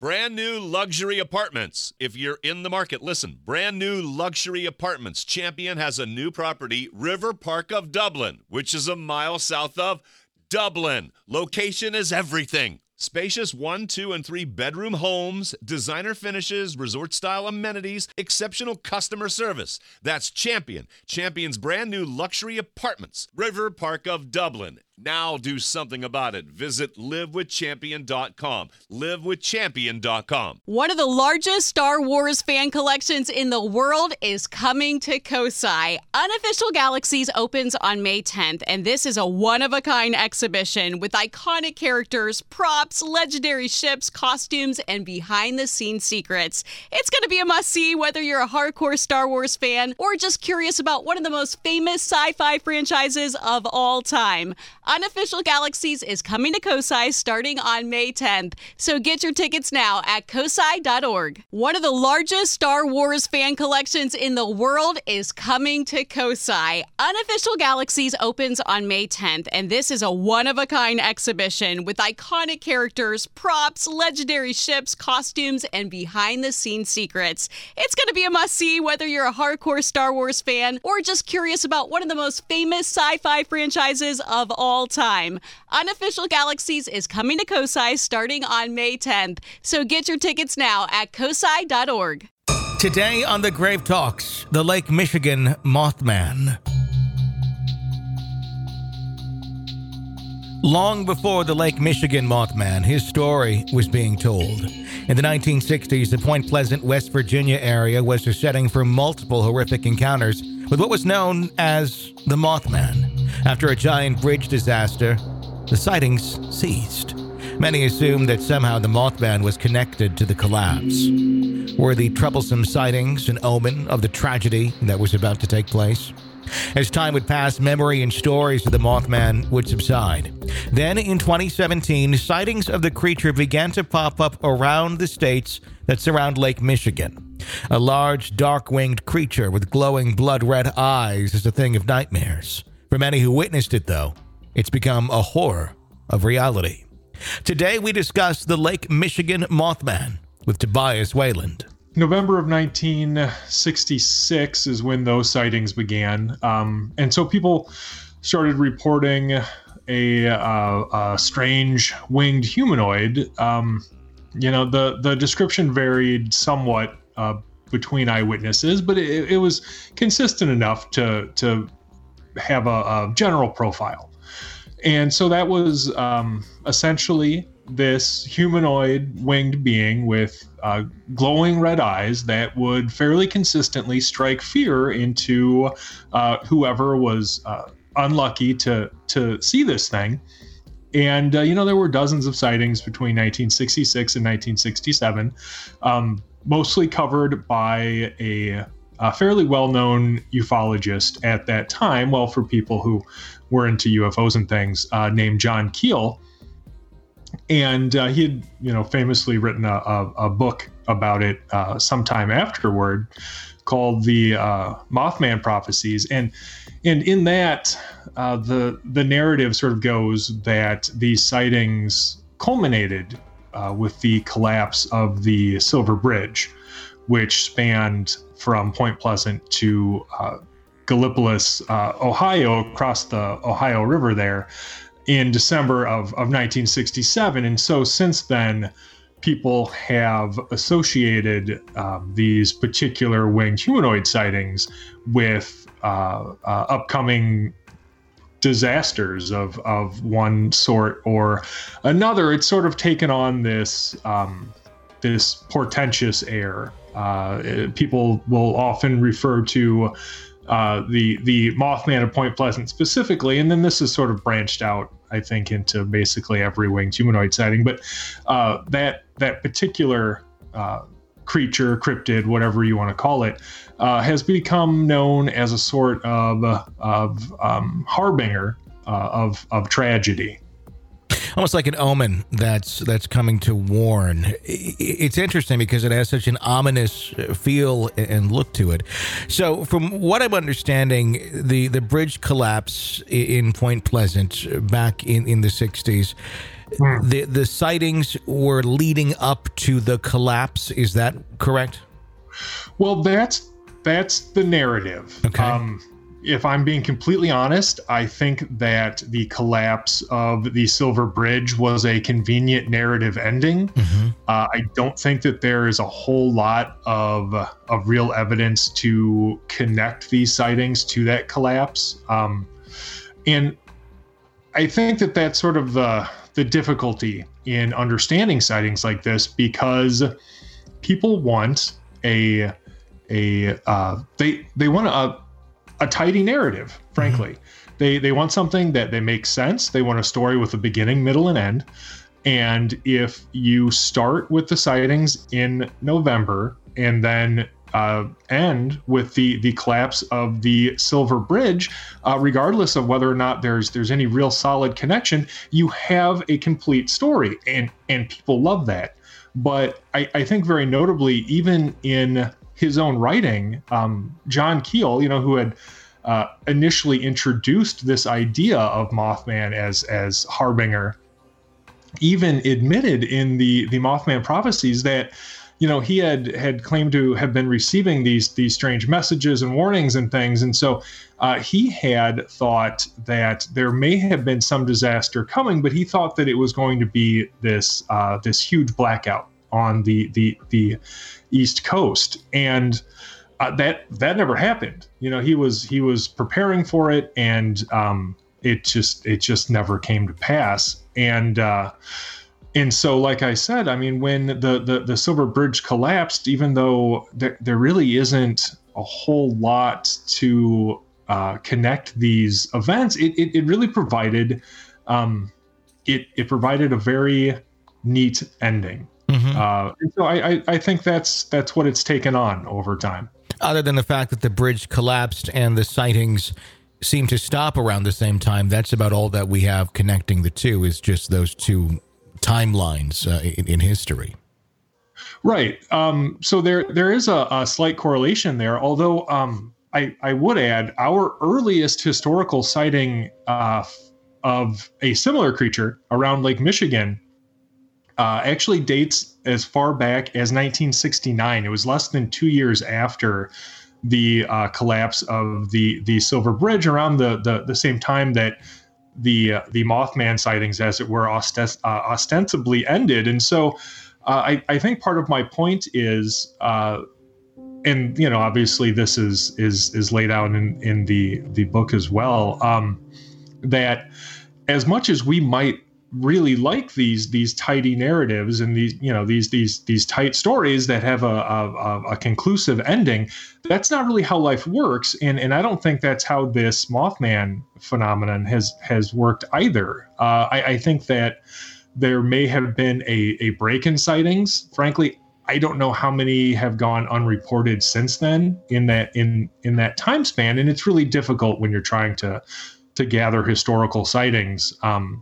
Brand new luxury apartments. If you're in the market, listen. Brand new luxury apartments. Champion has a new property, River Park of Dublin, which is a mile south of Dublin. Location is everything. Spacious 1, 2, and 3 bedroom homes, designer finishes, resort-style amenities, exceptional customer service. That's Champion. Champion's brand new luxury apartments. River Park of Dublin. Now do something about it. Visit livewithchampion.com. Livewithchampion.com. One of the largest Star Wars fan collections in the world is coming to Kosai. Unofficial Galaxies opens on May 10th, and this is a one-of-a-kind exhibition with iconic characters, props, legendary ships, costumes, and behind-the-scenes secrets. It's going to be a must-see whether you're a hardcore Star Wars fan or just curious about one of the most famous sci-fi franchises of all time. Unofficial Galaxies is coming to Kosai starting on May 10th, so get your tickets now at kosai.org. One of the largest Star Wars fan collections in the world is coming to Kosai. Unofficial Galaxies opens on May 10th, and this is a one-of-a-kind exhibition with iconic characters, props, legendary ships, costumes, and behind-the-scenes secrets. It's going to be a must-see whether you're a hardcore Star Wars fan or just curious about one of the most famous sci-fi franchises of all time. Unofficial Galaxies is coming to Kosai starting on May 10th, so get your tickets now at kosai.org. Today on The Grave Talks, the Lake Michigan Mothman. Long before the Lake Michigan Mothman, his story was being told. In the 1960s, the Point Pleasant, West Virginia area was the setting for multiple horrific encounters with what was known as the Mothman. After a giant bridge disaster, the sightings ceased. Many assumed that somehow the Mothman was connected to the collapse. Were the troublesome sightings an omen of the tragedy that was about to take place? As time would pass, memory and stories of the Mothman would subside. Then, in 2017, sightings of the creature began to pop up around the states that surround Lake Michigan. A large, dark-winged creature with glowing blood-red eyes is a thing of nightmares. For many who witnessed it, though, it's become a horror of reality. Today, we discuss the Lake Michigan Mothman with Tobias Wayland. November of 1966 is when those sightings began. And so people started reporting a strange winged humanoid. The description varied somewhat between eyewitnesses, but it was consistent enough to have a general profile. And so that was essentially this humanoid winged being with glowing red eyes that would fairly consistently strike fear into whoever was unlucky to see this thing. And, there were dozens of sightings between 1966 and 1967, mostly covered by a fairly well-known ufologist at that time, well, for people who were into UFOs and things, named John Keel. And he had, famously written a book about it sometime afterward called the Mothman Prophecies. And in that, the narrative sort of goes that these sightings culminated with the collapse of the Silver Bridge, which spanned from Point Pleasant to Gallipolis, Ohio, across the Ohio River there in December of 1967. And so since then, people have associated these particular winged humanoid sightings with upcoming disasters of one sort or another. It's sort of taken on this this portentous air. People will often refer to the Mothman of Point Pleasant specifically, and then this is sort of branched out, I think, into basically every winged humanoid sighting. But that particular creature, cryptid, whatever you want to call it, has become known as a sort of harbinger of tragedy. Almost like an omen that's coming to warn. It's interesting because it has such an ominous feel and look to it. So from what I'm understanding, the bridge collapse in Point Pleasant back in the 60s, The sightings were leading up to the collapse. Is that correct? Well, that's the narrative. Okay. If I'm being completely honest, I think that the collapse of the Silver Bridge was a convenient narrative ending. I don't think that there is a whole lot of real evidence to connect these sightings to that collapse. And I think that that's sort of the difficulty in understanding sightings like this, because people want they want a tidy narrative, frankly. They want something that makes sense. They want a story with a beginning, middle, and end. And if you start with the sightings in November and then end with the collapse of the Silver Bridge, regardless of whether or not there's any real solid connection, you have a complete story, and people love that. But I think very notably, even in his own writing, John Keel, who had initially introduced this idea of Mothman as harbinger, even admitted in the Mothman prophecies that he had claimed to have been receiving these strange messages and warnings and things, and so he had thought that there may have been some disaster coming, but he thought that it was going to be this huge blackout on the East Coast, and that never happened. He was preparing for it, and it just never came to pass. And so, like I said, I mean, when the Silver Bridge collapsed, even though there really isn't a whole lot to connect these events, it really provided it provided a very neat ending. And so I think that's what it's taken on over time. Other than the fact that the bridge collapsed and the sightings seem to stop around the same time, that's about all that we have connecting the two, is just those two timelines in history. Right. So there is a slight correlation there, although I would add our earliest historical sighting of a similar creature around Lake Michigan actually dates as far back as 1969. It was less than 2 years after the collapse of the Silver Bridge, around the same time that the Mothman sightings, as it were, ostensibly ended. And so I think part of my point is, and obviously this is laid out in the book as well, that as much as we might really like these tidy narratives and these tight stories that have a conclusive ending, that's not really how life works, and I don't think that's how this Mothman phenomenon has worked either. I think that there may have been a break in sightings. Frankly, I don't know how many have gone unreported since then in that time span, and it's really difficult when you're trying to gather historical sightings.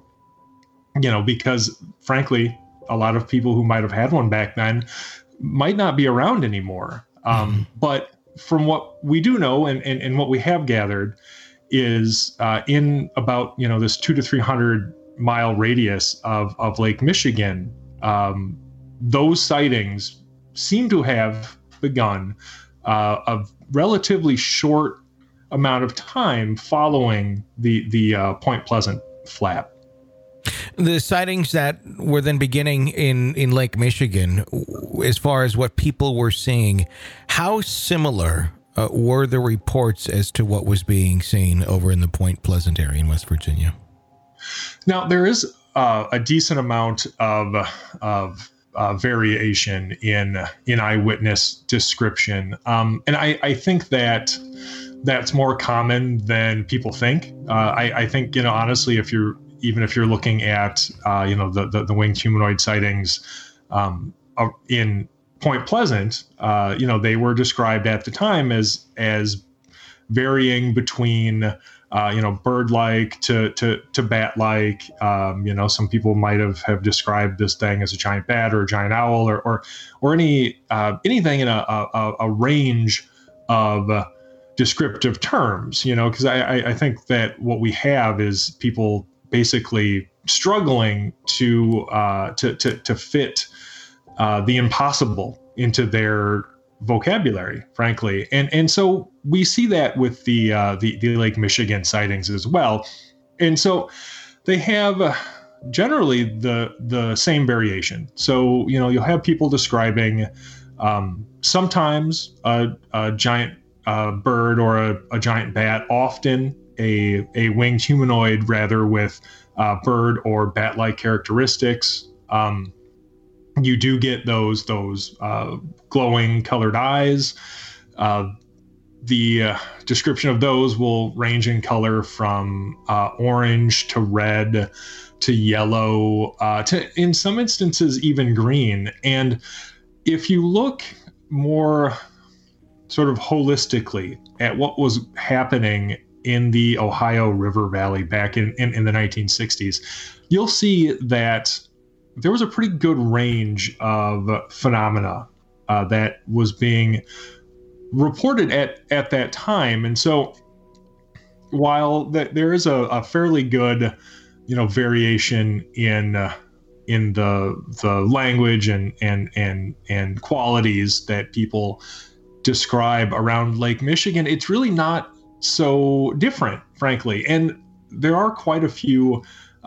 Because frankly, a lot of people who might have had one back then might not be around anymore. But from what we do know and what we have gathered is in about, this 200 to 300 mile radius of Lake Michigan, those sightings seem to have begun a relatively short amount of time following the Point Pleasant flap. The sightings that were then beginning in Lake Michigan, as far as what people were seeing, how similar were the reports as to what was being seen over in the Point Pleasant area in West Virginia? Now, there is a decent amount of variation in eyewitness description, and I think that that's more common than people think. I think, honestly, if you're looking at, the winged humanoid sightings in Point Pleasant, they were described at the time as varying between, bird-like to bat-like. Some people might have described this thing as a giant bat or a giant owl or anything in a range of descriptive terms. Because I think that what we have is people basically struggling to fit the impossible into their vocabulary, frankly, and so we see that with the Lake Michigan sightings as well, and so they have generally the same variation. So you'll have people describing sometimes a giant bird or a giant bat, often a winged humanoid, rather, with bird or bat-like characteristics. You do get those glowing colored eyes. The description of those will range in color from orange to red to yellow to, in some instances, even green. And if you look more sort of holistically at what was happening in the Ohio River Valley back in the 1960s, you'll see that there was a pretty good range of phenomena that was being reported at that time. And so while there is a fairly good, variation in the language and qualities that people describe around Lake Michigan, it's really not so different, frankly. And there are quite a few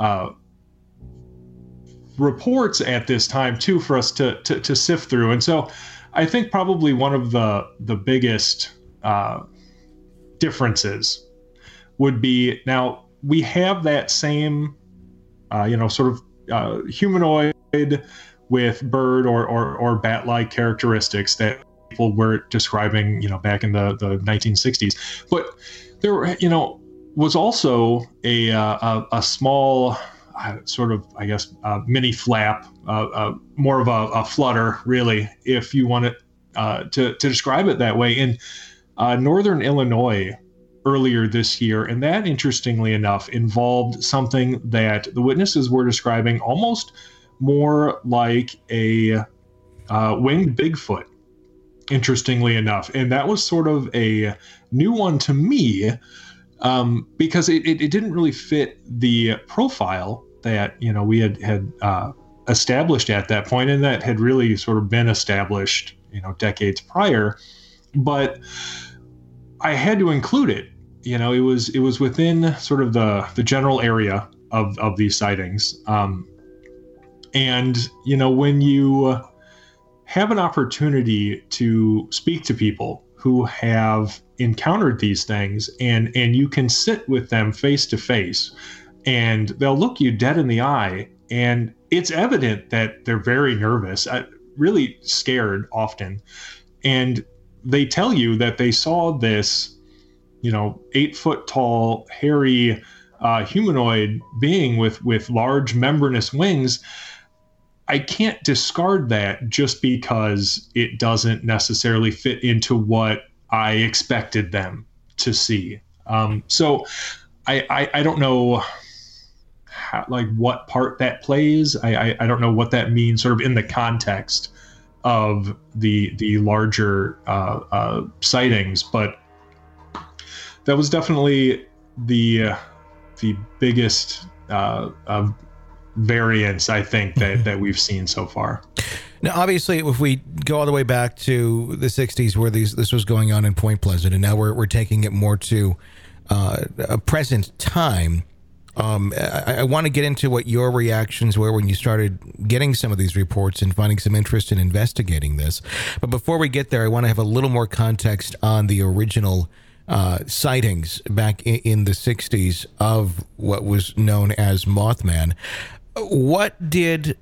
reports at this time too for us to sift through. And so I think probably one of the biggest differences would be, now we have that same sort of humanoid with bird or bat-like characteristics that people were describing back in the 1960s, but there was also a small sort of, I guess, mini flap, more of a flutter, really, if you want it to describe it that way, in northern Illinois earlier this year. And that, interestingly enough, involved something that the witnesses were describing almost more like a winged Bigfoot, interestingly enough. And that was sort of a new one to me, because it didn't really fit the profile that we had established at that point, and that had really sort of been established decades prior. But I had to include it. It was within sort of the general area of these sightings. And when you have an opportunity to speak to people who have encountered these things, and you can sit with them face to face, and they'll look you dead in the eye, and it's evident that they're very nervous, really scared often, and they tell you that they saw this 8-foot tall, hairy humanoid being with large membranous wings. I can't discard that just because it doesn't necessarily fit into what I expected them to see. So I don't know what part that plays. I don't know what that means sort of in the context of the larger sightings, but that was definitely the biggest variance, I think, that we've seen so far. Now, obviously, if we go all the way back to the 60s where this was going on in Point Pleasant, and now we're taking it more to a present time, I want to get into what your reactions were when you started getting some of these reports and finding some interest in investigating this. But before we get there, I want to have a little more context on the original sightings back in the 60s of what was known as Mothman. What did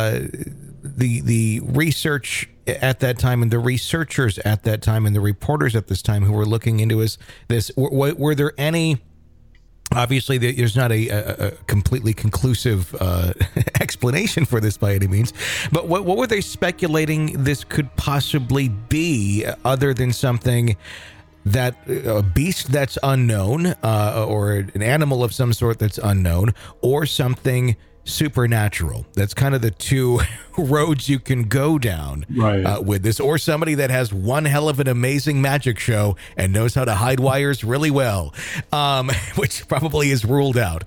the research at that time, and the researchers at that time, and the reporters at this time who were looking into this, were there any? Obviously, there's not a completely conclusive explanation for this by any means, but what were they speculating this could possibly be, other than something that a beast that's unknown, or an animal of some sort that's unknown, or something supernatural. That's kind of the two roads you can go down with this, or somebody that has one hell of an amazing magic show and knows how to hide wires really well, which probably is ruled out.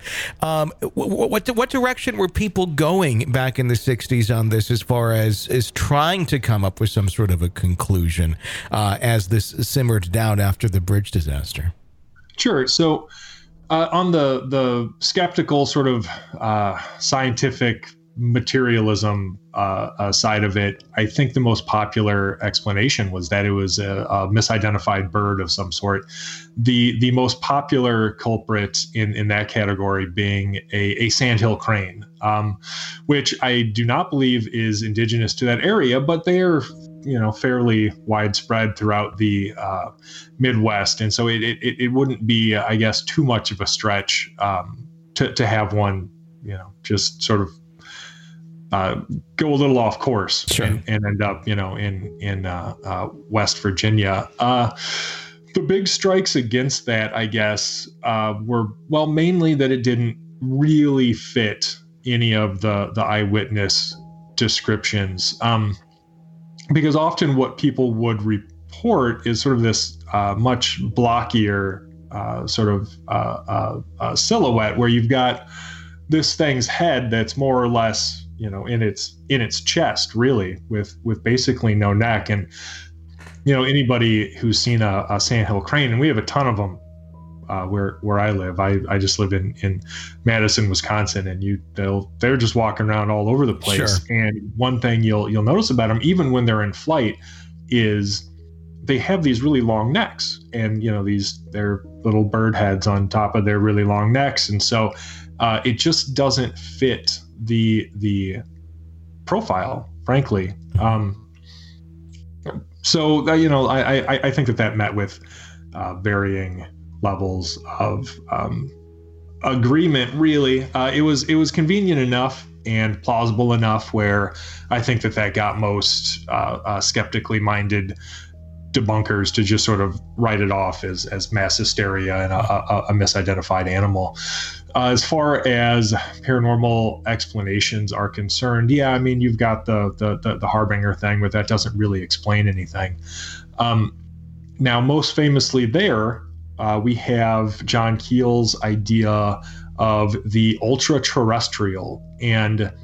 What direction were people going back in the 60s on this, as far as trying to come up with some sort of a conclusion as this simmered down after the bridge disaster? Sure. So on the skeptical sort of scientific materialism side of it, I think the most popular explanation was that it was a misidentified bird of some sort. The most popular culprit in that category being a sandhill crane, which I do not believe is indigenous to that area, but they are fairly widespread throughout the Midwest, and so it wouldn't be, I guess, too much of a stretch to have one, just sort of go a little off course. Sure. and end up, in West Virginia. The big strikes against that, I guess, were, well, mainly that it didn't really fit any of the eyewitness descriptions. Because often what people would report is sort of this much blockier sort of silhouette, where you've got this thing's head that's more or less, in its chest, really, with basically no neck. And anybody who's seen a sandhill crane, and we have a ton of them where I live. I just live in Madison, Wisconsin, and they're just walking around all over the place. Sure. And one thing you'll notice about them, even when they're in flight, is they have these really long necks, and they're little bird heads on top of their really long necks, and so it just doesn't fit the profile, frankly. So I think that met with varying levels of agreement. Really, it was convenient enough and plausible enough where I think that got most skeptically minded debunkers to just sort of write it off as mass hysteria and a misidentified animal. As far as paranormal explanations are concerned, yeah, I mean, you've got the Harbinger thing, but that doesn't really explain anything. Now, most famously there, we have John Keel's idea of the ultra-terrestrial, and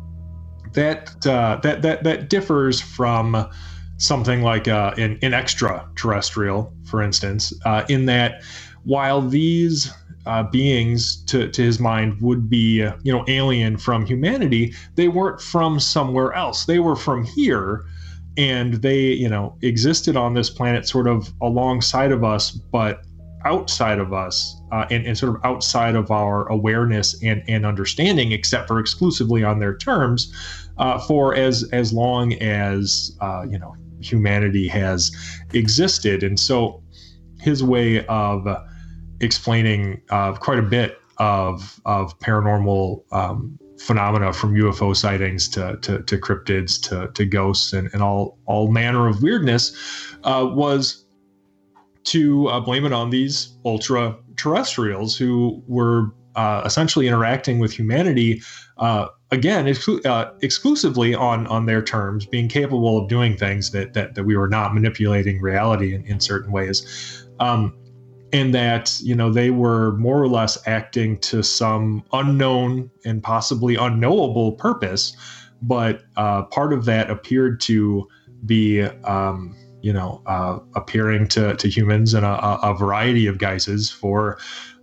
that differs from something like an extraterrestrial, for instance, in that while these beings, to his mind, would be alien from humanity, they weren't from somewhere else. They were from here, and they existed on this planet sort of alongside of us, but outside of us, and sort of outside of our awareness and understanding, except for exclusively on their terms, for as long as humanity has existed. And so his way of explaining quite a bit of paranormal phenomena, from UFO sightings to cryptids to ghosts and all manner of weirdness, was to blame it on these ultra terrestrials who were essentially interacting with humanity, again, exclusively on their terms, being capable of doing things that we were not, manipulating reality in certain ways. And that, they were more or less acting to some unknown and possibly unknowable purpose. But part of that appeared to be, appearing to humans in a variety of guises for,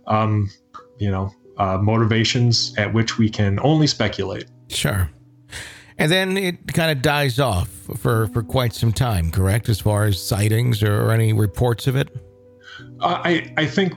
motivations at which we can only speculate. Sure. And then it kind of dies off for quite some time, correct? As far as sightings or any reports of it? I think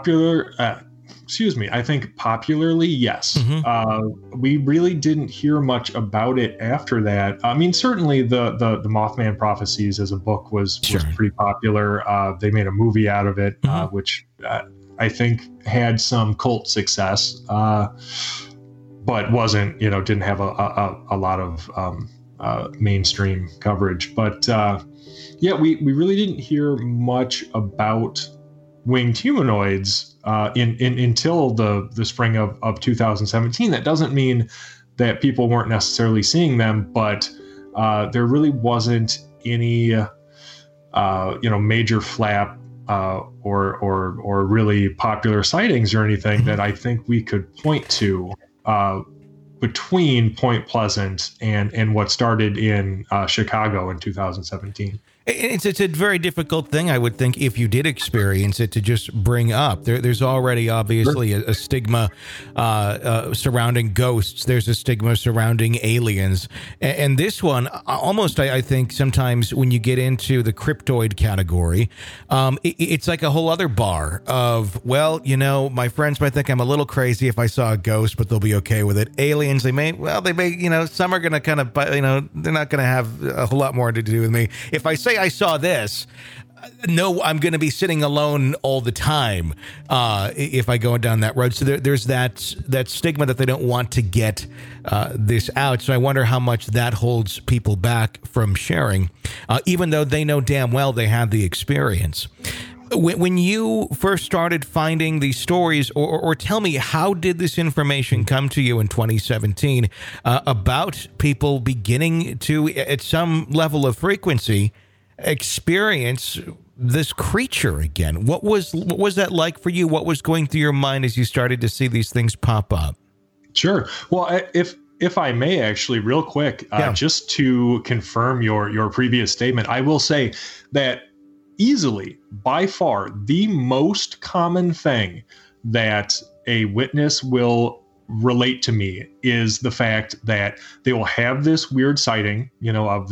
I think popularly, yes. Mm-hmm. We really didn't hear much about it after that. I mean, certainly the Mothman Prophecies as a book was pretty popular. They made a movie out of it, mm-hmm. Which I think had some cult success, but wasn't, didn't have a lot of mainstream coverage. But we really didn't hear much about winged humanoids until the spring of 2017. That doesn't mean that people weren't necessarily seeing them, but there really wasn't any major flap or really popular sightings or anything that I think we could point to between Point Pleasant and what started in Chicago in 2017. It's a very difficult thing, I would think, if you did experience it, to just bring up. There's already obviously a stigma surrounding ghosts. There's a stigma surrounding aliens. And this one, almost, I think, sometimes when you get into the cryptoid category, it's like a whole other bar of, well, my friends might think I'm a little crazy if I saw a ghost, but they'll be okay with it. Aliens, they may, some are going to kind of, they're not going to have a whole lot more to do with me. If I say I saw this, no, I'm going to be sitting alone all the time if I go down that road. So there's that stigma that they don't want to get this out. So I wonder how much that holds people back from sharing, even though they know damn well they had the experience. When you first started finding these stories, or tell me, how did this information come to you in 2017 about people beginning to, at some level of frequency, experience this creature again? What was that like for you? What was going through your mind as you started to see these things pop up? Sure. Well, if I may, actually, real quick, just to confirm your previous statement, I will say that easily, by far, the most common thing that a witness will relate to me is the fact that they will have this weird sighting, of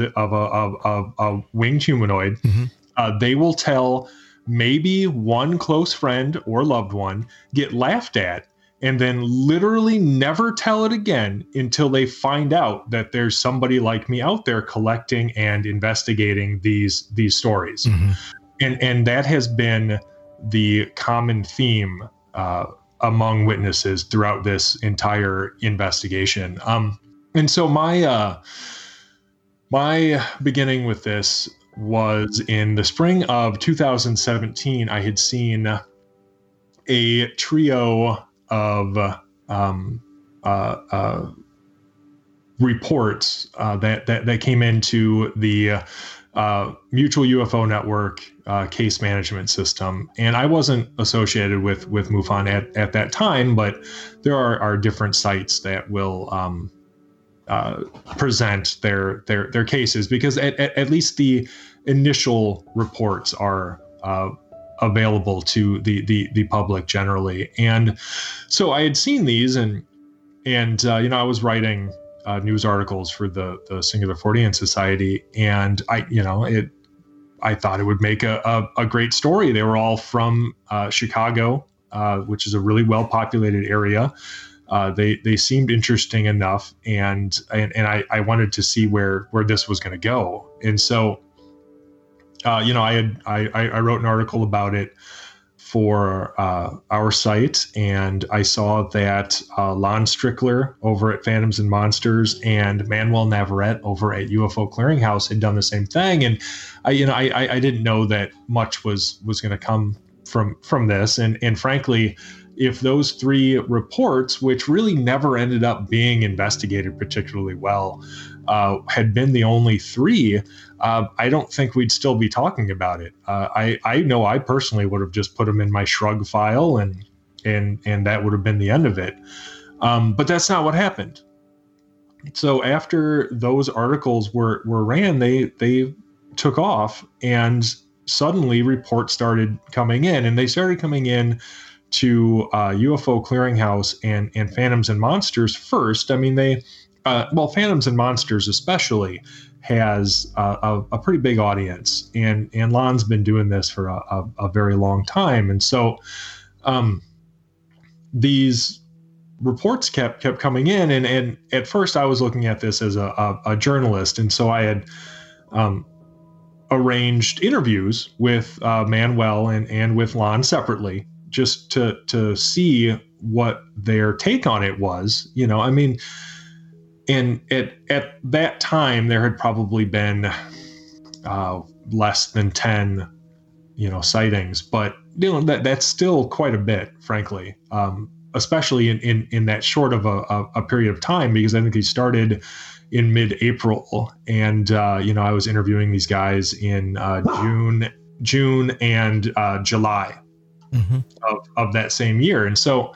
a winged humanoid. Mm-hmm. They will tell maybe one close friend or loved one, get laughed at, and then literally never tell it again until they find out that there's somebody like me out there collecting and investigating these stories. Mm-hmm. And that has been the common theme among witnesses throughout this entire investigation. And so my beginning with this was in the spring of 2017. I had seen a trio of reports that came into the Mutual UFO Network case management system. And I wasn't associated with MUFON at that time, but there are different sites that will present their cases, because at least the initial reports are available to the public generally. And so I had seen these, and I was writing news articles for the Singular Fortean Society, and I thought it would make a great story. They were all from Chicago, which is a really well-populated area. They seemed interesting enough, and I wanted to see where this was going to go. And so, I wrote an article about it for our site, and I saw that Lon Strickler over at Phantoms and Monsters and Manuel Navarrete over at UFO Clearinghouse had done the same thing. And I didn't know that much was going to come from this. And frankly, if those three reports, which really never ended up being investigated particularly well, had been the only three, I don't think we'd still be talking about it. I know I personally would have just put them in my shrug file, and that would have been the end of it. But that's not what happened. So after those articles were ran, they took off, and suddenly reports started coming in, and they started coming in to UFO Clearinghouse and Phantoms and Monsters first. I mean, Phantoms and Monsters especially has a pretty big audience, and Lon's been doing this for a very long time. And so these reports kept coming in, and at first I was looking at this as a journalist, and so I had arranged interviews with Manuel and with Lon separately, just to see what their take on it was. And at that time, there had probably been less than 10, sightings. But that's still quite a bit, frankly, especially in that short of a period of time, because I think he started in mid-April, and I was interviewing these guys in June and July of that same year, and so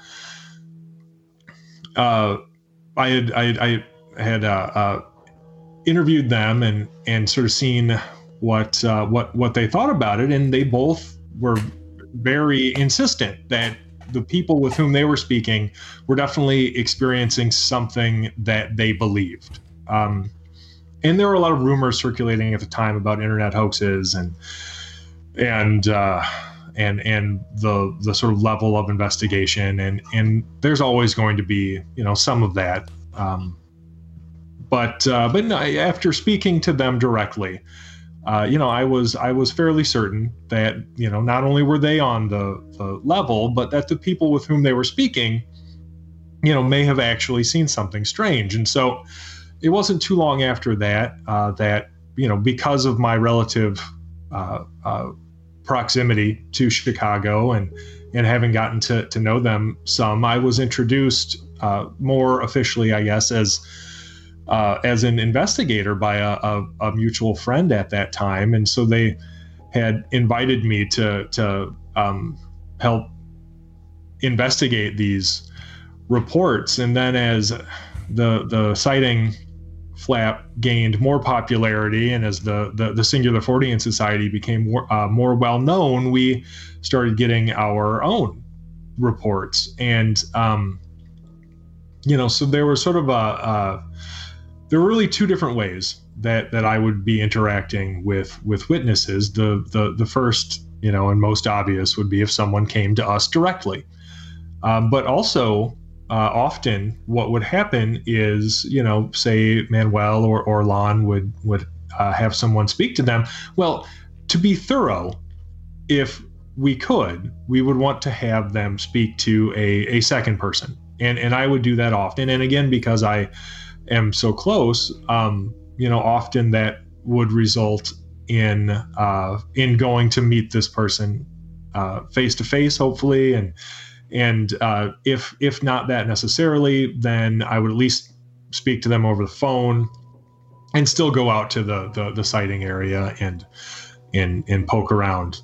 I had interviewed them and sort of seen what they thought about it, and they both were very insistent that the people with whom they were speaking were definitely experiencing something that they believed. And there were a lot of rumors circulating at the time about internet hoaxes and the sort of level of investigation, and there's always going to be some of that. But no, after speaking to them directly, I was fairly certain that not only were they on the level, but that the people with whom they were speaking, may have actually seen something strange. And so it wasn't too long after that because of my relative proximity to Chicago and having gotten to know them some, I was introduced more officially, I guess, as an investigator by a mutual friend at that time. And so they had invited me to help investigate these reports. And then as the sighting flap gained more popularity, and as the Singular Fortean Society became more well known, we started getting our own reports. And so there was sort of there were really two different ways that I would be interacting with witnesses. The first, and most obvious would be if someone came to us directly. But also, often what would happen is, say Manuel or Lon would have someone speak to them. Well, to be thorough, if we could, we would want to have them speak to a second person. And I would do that often. And again, because I am so close, often that would result in going to meet this person face to face, hopefully, and if not that necessarily, then I would at least speak to them over the phone, and still go out to the sighting area and poke around.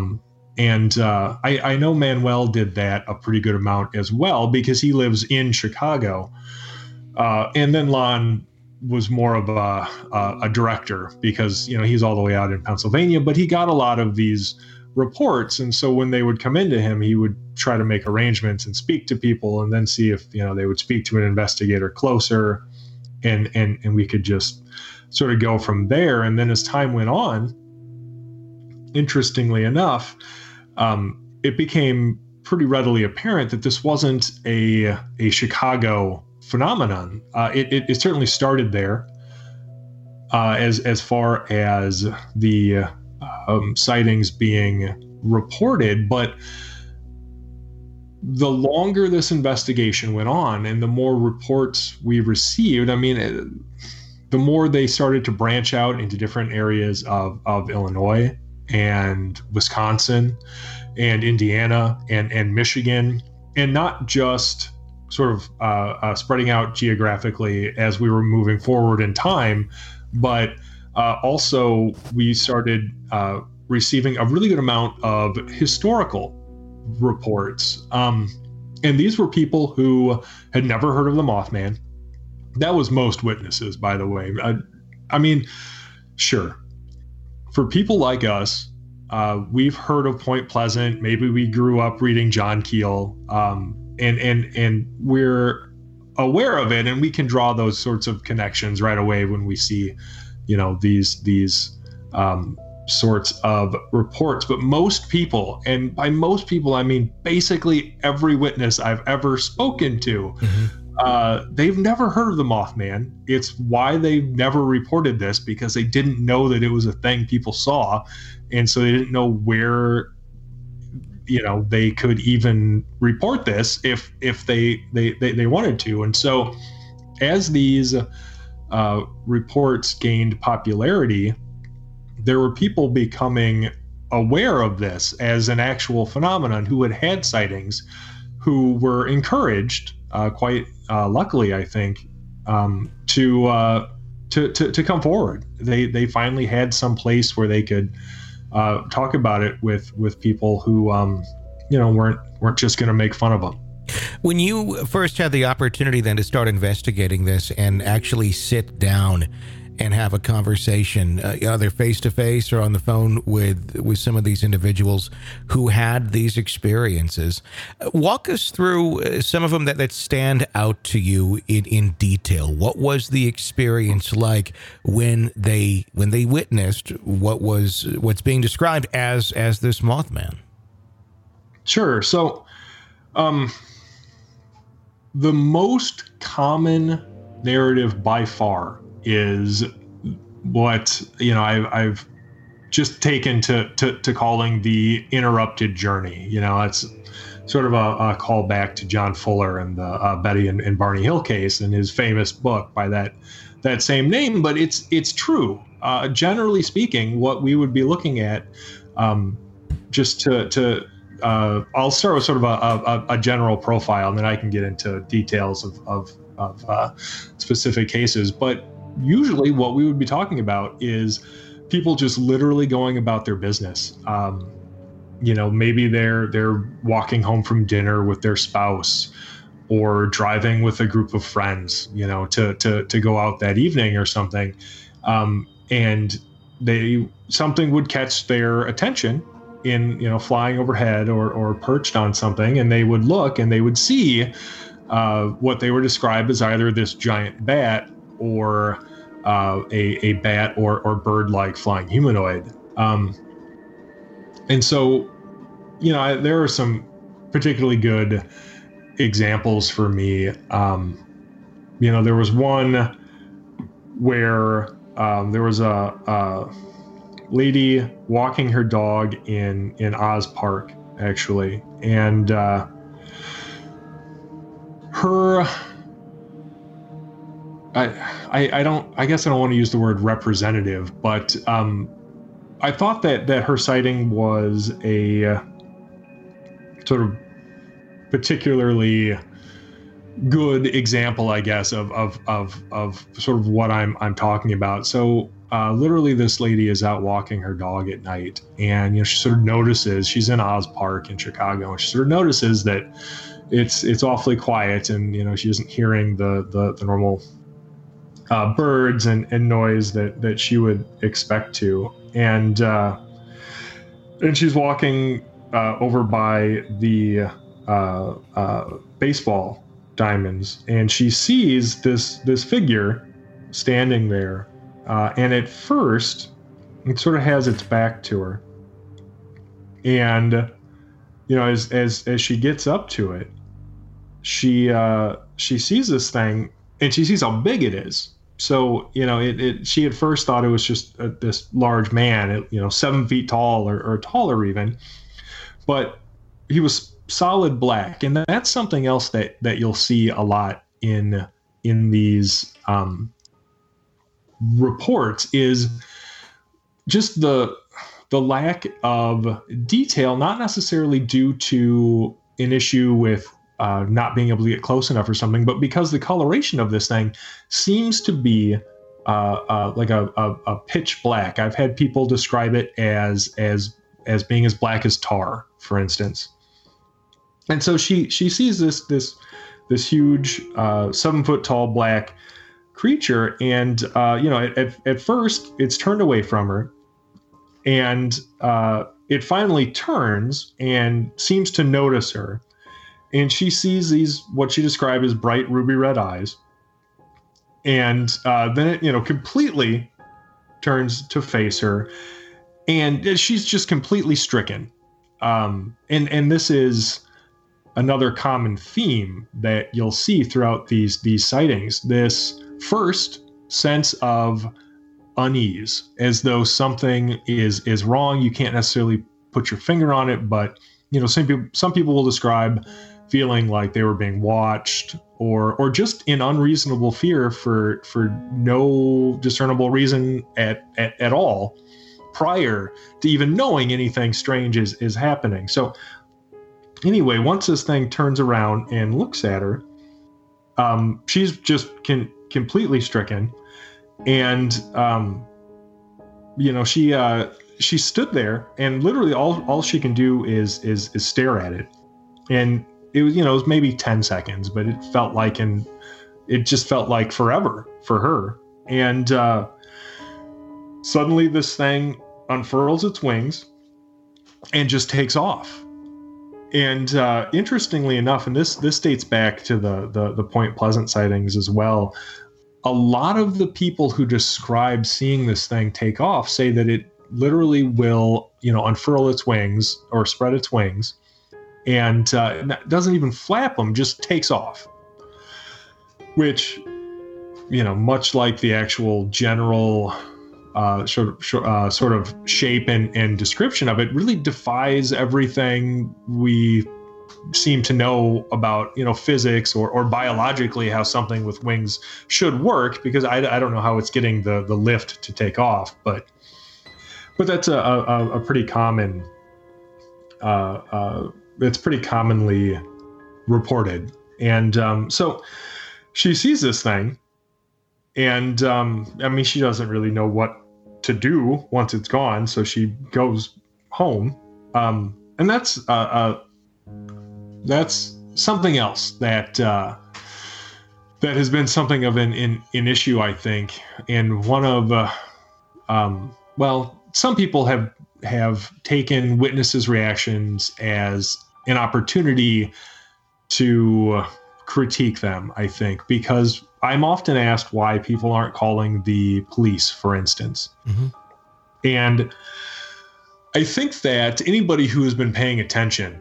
I know Manuel did that a pretty good amount as well, because he lives in Chicago. And then Lon was more of a director, because he's all the way out in Pennsylvania, but he got a lot of these reports, and so when they would come into him, he would try to make arrangements and speak to people, and then see if they would speak to an investigator closer, and we could just sort of go from there. And then as time went on, interestingly enough, it became pretty readily apparent that this wasn't a Chicago phenomenon. It certainly started there, as far as the sightings being reported, but the longer this investigation went on and the more reports we received, the more they started to branch out into different areas of Illinois and Wisconsin and Indiana and Michigan, and not just sort of spreading out geographically as we were moving forward in time, but also we started receiving a really good amount of historical reports. And these were people who had never heard of the Mothman. That was most witnesses, by the way. Sure. For people like us, we've heard of Point Pleasant. Maybe we grew up reading John Keel, and we're aware of it, and we can draw those sorts of connections right away when we see, these sorts of reports. But most people, and by most people I mean basically every witness I've ever spoken to, they've never heard of the Mothman. It's why they've never reported this, because they didn't know that it was a thing people saw, and so they didn't know where they could even report this if they wanted to. And so as these reports gained popularity, there were people becoming aware of this as an actual phenomenon, who had sightings, who were encouraged, quite luckily, I think, to come forward. They finally had some place where they could talk about it with people who weren't just going to make fun of them. When you first had the opportunity then to start investigating this and actually sit down and have a conversation, either face-to-face or on the phone with some of these individuals who had these experiences, walk us through some of them that stand out to you in detail. What was the experience like when they witnessed what's being described as this Mothman? Sure. So, the most common narrative by far is what I've just taken to calling the interrupted journey. It's sort of a callback to John Fuller and the Betty and Barney Hill case and his famous book by that same name. But it's true. Generally speaking, what we would be looking at, just to I'll start with sort of a general profile, and then I can get into details of specific cases. But usually what we would be talking about is people just literally going about their business. Maybe they're walking home from dinner with their spouse, or driving with a group of friends, to go out that evening or something. And something would catch their attention in, flying overhead or perched on something, and they would look and they would see what they were described as either this giant bat or a bat or bird-like flying humanoid. And so, there are some particularly good examples for me. There was one where there was a lady walking her dog in Oz Park, actually, and her. I guess I don't want to use the word representative, but I thought that her sighting was a sort of particularly good example, I guess, of sort of what I'm talking about. So literally, this lady is out walking her dog at night, and she sort of notices, she's in Oz Park in Chicago, and she sort of notices that it's awfully quiet, and she isn't hearing the normal birds and noise that she would expect to, and she's walking over by the baseball diamonds, and she sees this figure standing there, and at first it sort of has its back to her, and as she gets up to it, she sees this thing, and she sees how big it is. So, she at first thought it was just this large man, 7 feet tall or taller even, but he was solid black. And that's something else that you'll see a lot in these reports, is just the lack of detail, not necessarily due to an issue with not being able to get close enough or something, but because the coloration of this thing seems to be like a pitch black. I've had people describe it as being as black as tar, for instance. And so she sees this huge 7 foot tall black creature, and at first it's turned away from her, and it finally turns and seems to notice her. And she sees these, what she described as bright ruby red eyes. And then it, completely turns to face her. And she's just completely stricken. And this is another common theme that you'll see throughout these sightings. This first sense of unease, as though something is wrong. You can't necessarily put your finger on it, but some people will describe feeling like they were being watched, or just in unreasonable fear for no discernible reason at all. prior to even knowing anything strange is happening. So anyway, once this thing turns around and looks at her, she's just completely stricken. And, she stood there, and literally all she can do is stare at it. And it was maybe 10 seconds, but it just felt like forever for her. And suddenly this thing unfurls its wings and just takes off. And interestingly enough, and this dates back to the Point Pleasant sightings as well, a lot of the people who describe seeing this thing take off say that it literally will, unfurl its wings or spread its wings, and doesn't even flap them, just takes off. Which, much like the actual general sort of shape and description of it, really defies everything we seem to know about, physics or biologically how something with wings should work, because I don't know how it's getting the lift to take off, but that's a pretty common, it's pretty commonly reported. And so she sees this thing, and she doesn't really know what to do once it's gone, so she goes home, and that's something else that has been something of an issue, I think. And one of some people have taken witnesses' reactions as an opportunity to critique them, I think, because I'm often asked why people aren't calling the police, for instance. Mm-hmm. And I think that anybody who has been paying attention,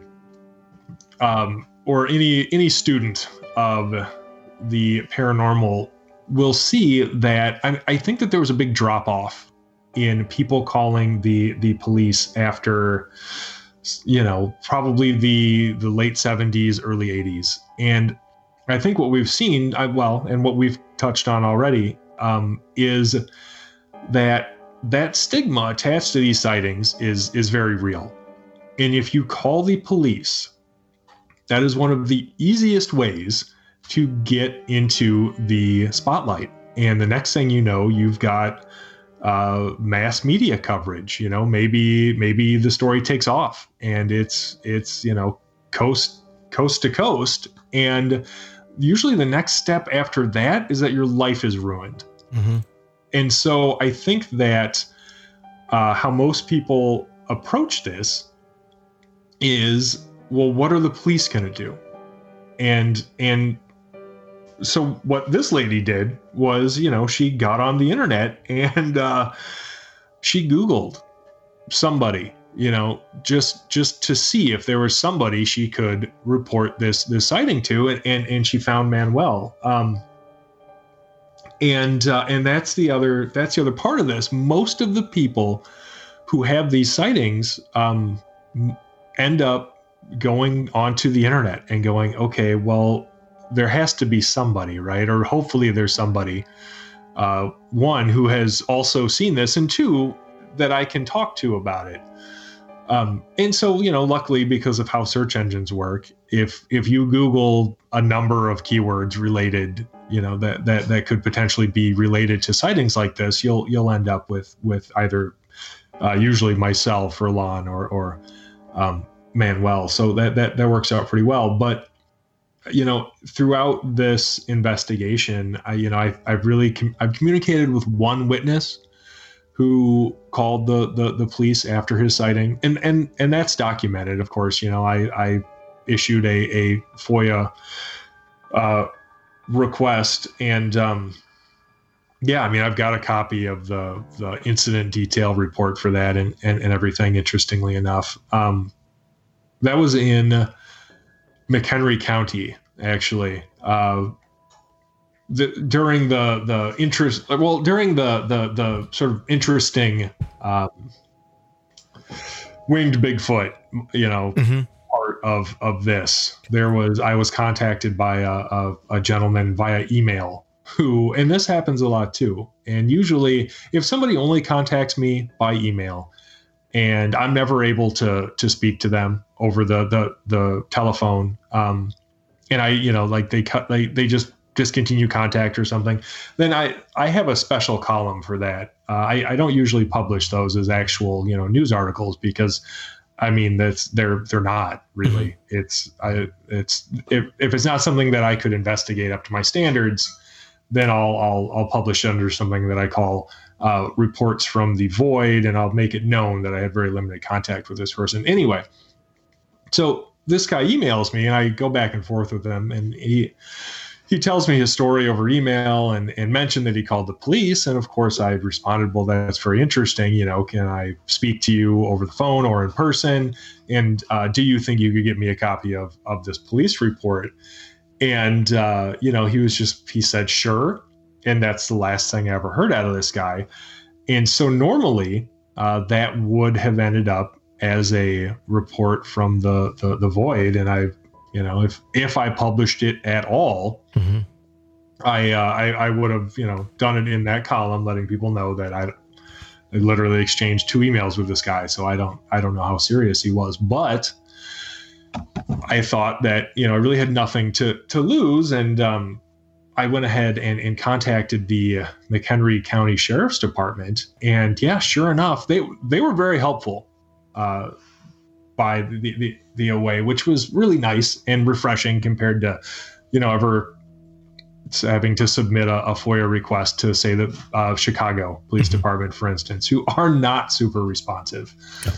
or any student of the paranormal, will see that I think that there was a big drop off in people calling the police after, probably the late 70s, early 80s. And I think what we've seen, and what we've touched on already, is that stigma attached to these sightings is very real. And if you call the police, that is one of the easiest ways to get into the spotlight. And the next thing you know, you've got mass media coverage. Maybe the story takes off and it's coast to coast. And usually the next step after that is that your life is ruined. Mm-hmm. And so I think that how most people approach this is, well, what are the police going to do? And so what this lady did was, she got on the internet and she Googled somebody, just to see if there was somebody she could report this sighting to, and she found Manuel. And that's the other part of this. Most of the people who have these sightings end up going onto the internet and going, okay, well, there has to be somebody, right? Or hopefully there's somebody, one, who has also seen this, and two, that I can talk to about it. And so, luckily, because of how search engines work, if you Google a number of keywords related, that could potentially be related to sightings like this, you'll end up with either usually myself or Lon or Manuel. So that works out pretty well. But throughout this investigation, I've communicated with one witness who called the police after his sighting, and that's documented, of course. I issued a FOIA request, and I've got a copy of the incident detail report for that and everything. Interestingly enough, that was in McHenry County, actually. During the sort of interesting winged Bigfoot, mm-hmm. part of this, I was contacted by a gentleman via email who, and this happens a lot too, and usually if somebody only contacts me by email and I'm never able to speak to them over the telephone, and I, like they just discontinue contact or something, then I have a special column for that. I don't usually publish those as actual, news articles, because I mean, they're not really. If it's not something that I could investigate up to my standards, then I'll publish under something that I call reports from the void, and I'll make it known that I had very limited contact with this person. Anyway, so this guy emails me, and I go back and forth with him, and he tells me his story over email and mentioned that he called the police. And of course I responded, well, that's very interesting. Can I speak to you over the phone or in person? And do you think you could get me a copy of this police report? And, he said, sure. And that's the last thing I ever heard out of this guy. And so normally that would have ended up as a report from the void. And if I published it at all, I would have, done it in that column, letting people know that I literally exchanged 2 emails with this guy. So I don't know how serious he was, but I thought that, I really had nothing to lose. And I went ahead and contacted the McHenry County Sheriff's Department. And yeah, sure enough, they were very helpful by the away, which was really nice and refreshing compared to, ever having to submit a FOIA request to, say, the Chicago Police Department, for instance, who are not super responsive.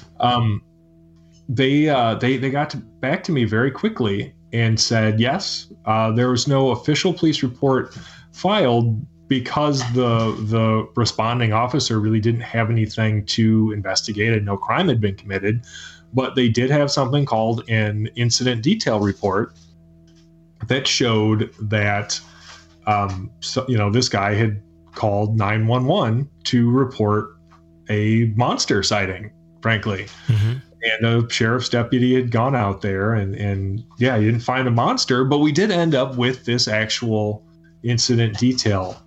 They got back to me very quickly and said, yes, there was no official police report filed because the responding officer really didn't have anything to investigate and no crime had been committed. But they did have something called an incident detail report that showed that, this guy had called 911 to report a monster sighting, frankly. And a sheriff's deputy had gone out there and he didn't find a monster, but we did end up with this actual incident detail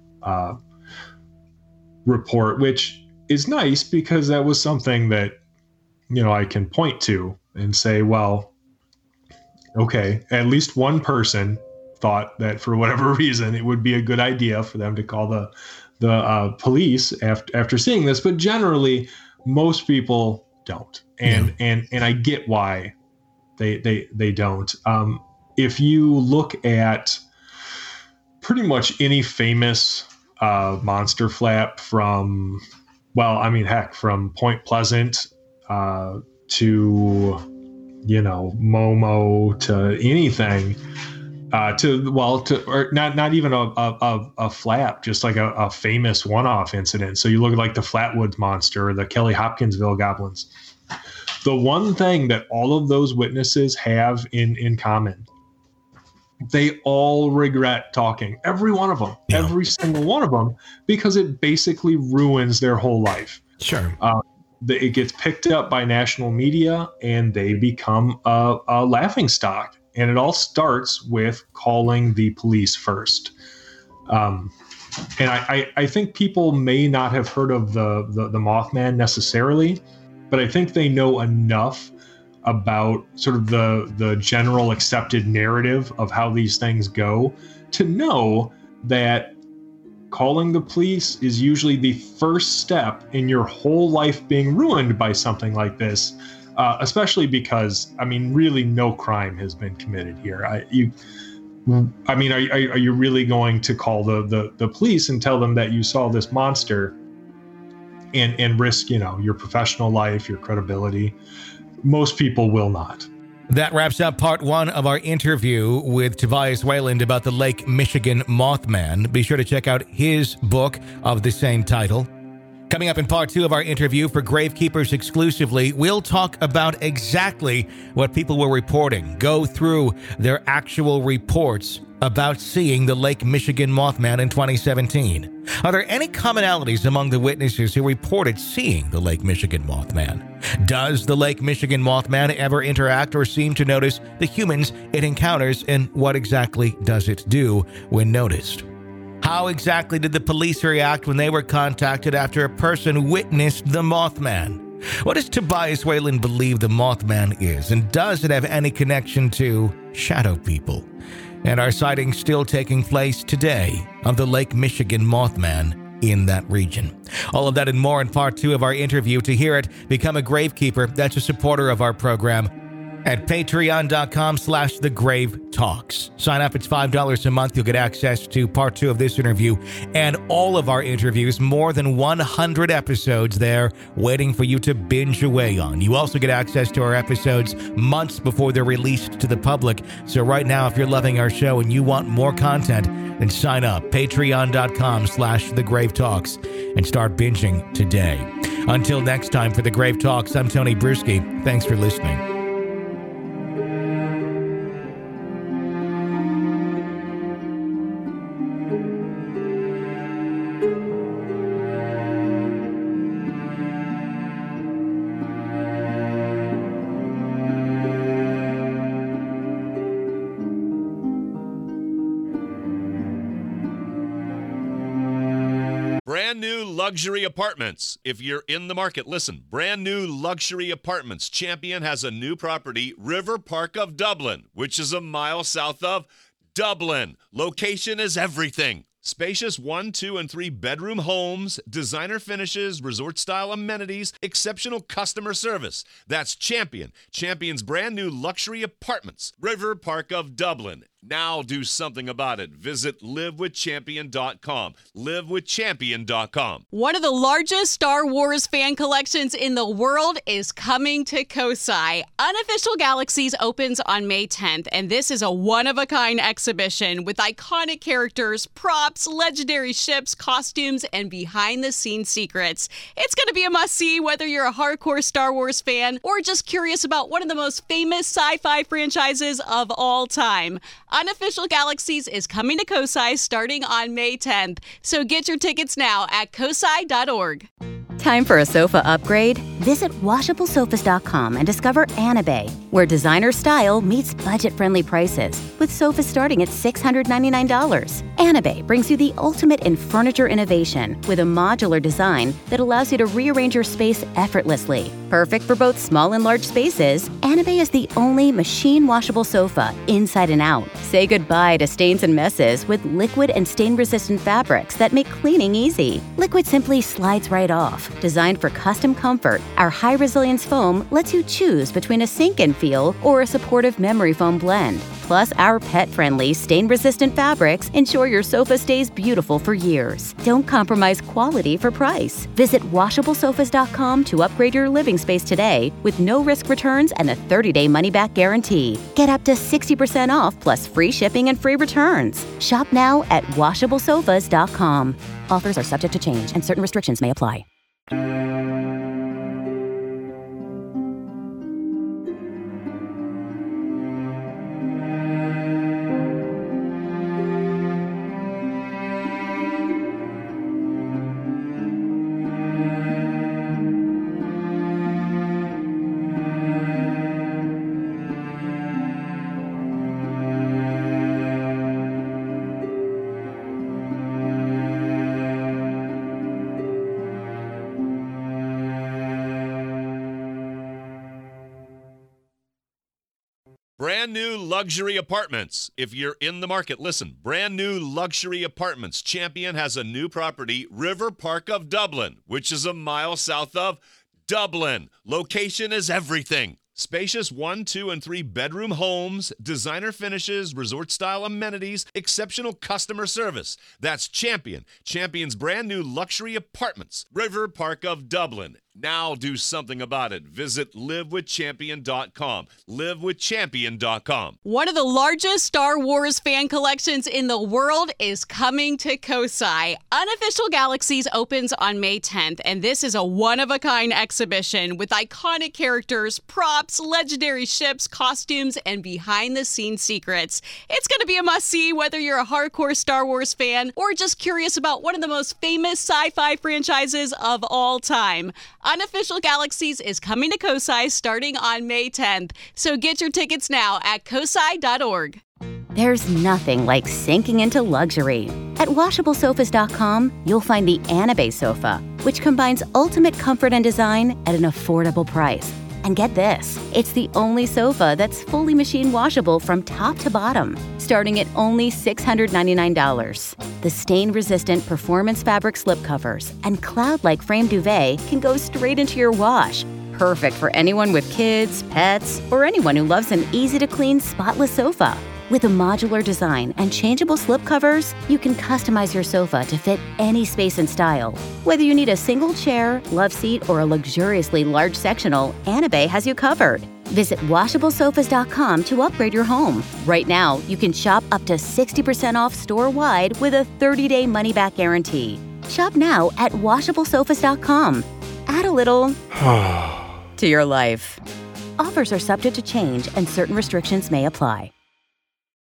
report, which is nice because that was something that, I can point to and say, well, okay, at least one person thought that for whatever reason, it would be a good idea for them to call the police after seeing this. But generally, most people don't. And I get why they don't. If you look at pretty much any famous monster flap from Point Pleasant to Momo to anything, not even a flap, just like a famous one-off incident. So you look at like the Flatwoods Monster or the Kelly Hopkinsville Goblins. The one thing that all of those witnesses have in common, they all regret talking. Every one of them, every single one of them, because it basically ruins their whole life. Sure. It gets picked up by national media and they become a laughingstock. And it all starts with calling the police first. And I think people may not have heard of the Mothman necessarily, but I think they know enough about sort of the general accepted narrative of how these things go to know that calling the police is usually the first step in your whole life being ruined by something like this, especially because, really no crime has been committed here. Are you really going to call the police and tell them that you saw this monster and risk, your professional life, your credibility? Most people will not. That wraps up part 1 of our interview with Tobias Wayland about the Lake Michigan Mothman. Be sure to check out his book of the same title. Coming up in part 2 of our interview for Gravekeepers exclusively, we'll talk about exactly what people were reporting, go through their actual reports about seeing the Lake Michigan Mothman in 2017. Are there any commonalities among the witnesses who reported seeing the Lake Michigan Mothman? Does the Lake Michigan Mothman ever interact or seem to notice the humans it encounters, and what exactly does it do when noticed? How exactly did the police react when they were contacted after a person witnessed the Mothman? What does Tobias Whalen believe the Mothman is, and does it have any connection to shadow people? And are sightings still taking place today of the Lake Michigan Mothman in that region? All of that and more in part 2 of our interview. To hear it, become a Gravekeeper. That's a supporter of our program at patreon.com/thegravetalks. Sign up. It's $5 a month. You'll get access to part 2 of this interview and all of our interviews, more than 100 episodes there waiting for you to binge away on. You also get access to our episodes months before they're released to the public. So right now, if you're loving our show and you want more content, then sign up. Patreon.com/thegravetalks and start binging today. Until next time, for The Grave Talks, I'm Tony Bruschi. Thanks for listening. Brand new luxury apartments. If you're in the market, listen. Brand new luxury apartments. Champion has a new property, River Park of Dublin, which is a mile south of Dublin. Location is everything. Spacious 1, 2, and 3 bedroom homes, designer finishes, resort-style amenities, exceptional customer service. That's Champion. Champion's brand new luxury apartments, River Park of Dublin. Now do something about it. Visit livewithchampion.com. Livewithchampion.com. One of the largest Star Wars fan collections in the world is coming to Kosai. Unofficial Galaxies opens on May 10th, and this is a one-of-a-kind exhibition with iconic characters, props, legendary ships, costumes, and behind-the-scenes secrets. It's going to be a must-see whether you're a hardcore Star Wars fan or just curious about one of the most famous sci-fi franchises of all time. Unofficial Galaxies is coming to Kosai starting on May 10th, so get your tickets now at kosai.org. Time for a sofa upgrade? Visit WashableSofas.com and discover Anabay, where designer style meets budget-friendly prices, with sofas starting at $699. Anabay brings you the ultimate in furniture innovation with a modular design that allows you to rearrange your space effortlessly. Perfect for both small and large spaces, Anabay is the only machine-washable sofa inside and out. Say goodbye to stains and messes with liquid and stain-resistant fabrics that make cleaning easy. Liquid simply slides right off. Designed for custom comfort, our high-resilience foam lets you choose between a sink-in feel or a supportive memory foam blend. Plus, our pet-friendly, stain-resistant fabrics ensure your sofa stays beautiful for years. Don't compromise quality for price. Visit WashableSofas.com to upgrade your living space today with no-risk returns and a 30-day money-back guarantee. Get up to 60% off plus free shipping and free returns. Shop now at WashableSofas.com. Offers are subject to change and certain restrictions may apply. Brand new luxury apartments. If you're in the market, listen. Brand new luxury apartments. Champion has a new property, River Park of Dublin, which is a mile south of Dublin. Location is everything. Spacious 1, 2, and 3 bedroom homes, designer finishes, resort-style amenities, exceptional customer service. That's Champion. Champion's brand new luxury apartments, River Park of Dublin. Now do something about it. Visit livewithchampion.com. Livewithchampion.com. One of the largest Star Wars fan collections in the world is coming to Kosai. Unofficial Galaxies opens on May 10th, and this is a one-of-a-kind exhibition with iconic characters, props, legendary ships, costumes, and behind-the-scenes secrets. It's going to be a must-see whether you're a hardcore Star Wars fan or just curious about one of the most famous sci-fi franchises of all time. Unofficial Galaxies is coming to Kosai starting on May 10th, so get your tickets now at kosai.org. There's nothing like sinking into luxury. At WashableSofas.com, you'll find the Anabay sofa, which combines ultimate comfort and design at an affordable price. And get this, it's the only sofa that's fully machine washable from top to bottom, starting at only $699. The stain-resistant performance fabric slipcovers and cloud-like frame duvet can go straight into your wash. Perfect for anyone with kids, pets, or anyone who loves an easy-to-clean, spotless sofa. With a modular design and changeable slipcovers, you can customize your sofa to fit any space and style. Whether you need a single chair, love seat, or a luxuriously large sectional, Anabay has you covered. Visit WashableSofas.com to upgrade your home. Right now, you can shop up to 60% off store-wide with a 30-day money-back guarantee. Shop now at WashableSofas.com. Add a little to your life. Offers are subject to change and certain restrictions may apply.